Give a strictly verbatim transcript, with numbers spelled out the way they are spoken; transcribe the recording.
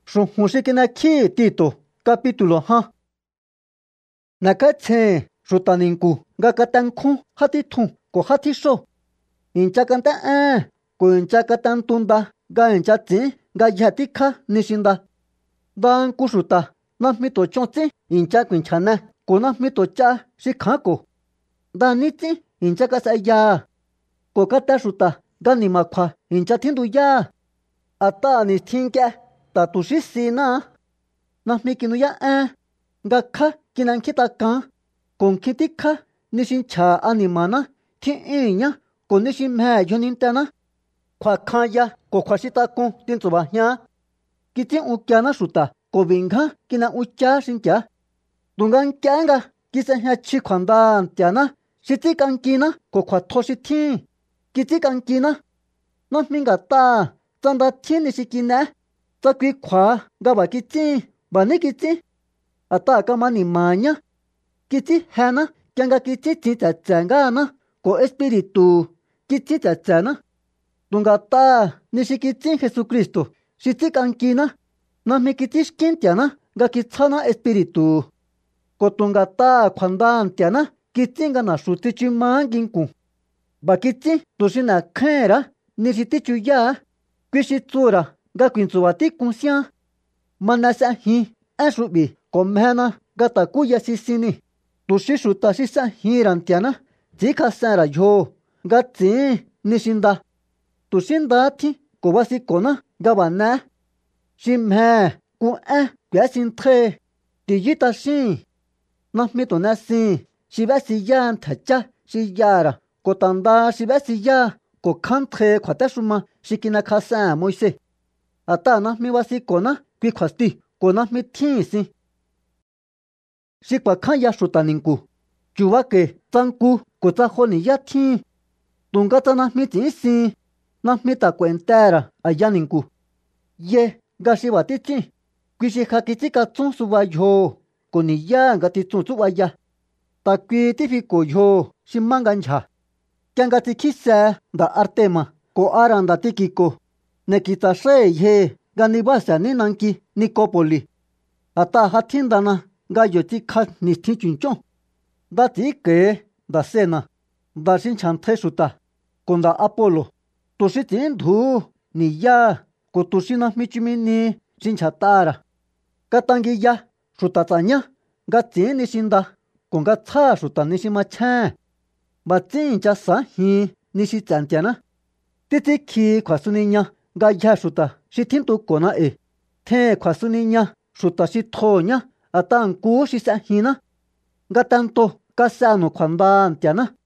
Xujushikina ki Tito capítulo ha. Nakache rutaninku gakatanku hatitu ko hatisho. Inchakanta eh ko inchakatantunda ga inchatsi ga yatika nishinda. Dan kushuta namito chonti inchakwinchana ko namito cha shikhako. Dan nitsi inchakasaya ko katashuta gani makwa inchatindu ya. Ata ni tinke tatushishina namikinu ya eh gakha kinankitaka konkitika nishincha animana tiinya ko nishimhe yonintana kwakanya ko kwashitako tintsubahnya kiti ukyana shuta ko binga kina ucha shinkya dungan kyanga kisahya chikwanda antyana shitikankina ko kwatoshitin kitikankina namingata tsanda tini shikine tsakwi kwa gaba kiti bani kiti ata kamani maña kiti hana kyanga kiti titatsangana ko espiritu kiti tatsana dungata nishikiti Jesucristo shitikankina nami kiti shkintyana ga kitsana espiritu ko tungata khwandantyana kitsinga na shuti chimanginku ba kiti tushina khera nishitichuya kwishitsura ga kwintsubati kunsia manasa hi ashubi komhena ga takuya sisini tushishuta shisa hirantiana tikasara yo ga tsi nishinda tushindati ko basikona ga bana shimhe ku e kwasinthe tiyita shin namito nasi shibasiya thacha shiyara ko tanda shibasiya ko khanthe khwatashuma shikina khasa moise ata nami basikona kwi khwasti ko nami thinsi shikwa khanya shutaninku chuwake tsanku ko tsajoni yathi tungata nami tisi nami ta cuentera ayaninku ye gashiba tichi kwishi hakitika tsun suba yo ko niya ngati tsun suba ya takwi tifiko yo shimanga nja kyanga tikisa da Artema ko aranda tikiko nekita sheye ganibasa ni nanki Nikopoli ata hatindana gayo tikha ni tichunchon da tike da sena da shinchanthe shuta konda Apolo tushitin dhu ni ya ko tushina michimini shinchatara katangiya shuta tsanya gatsi ni shinda konga tsa shuta ni shimacha batsin cha sahi ni shitsantiana titiki khwasuninya ga ya shuta shitintu kona e the khwasuninya shuta shithonya atanku shisahina gatanto kasano khwandantiana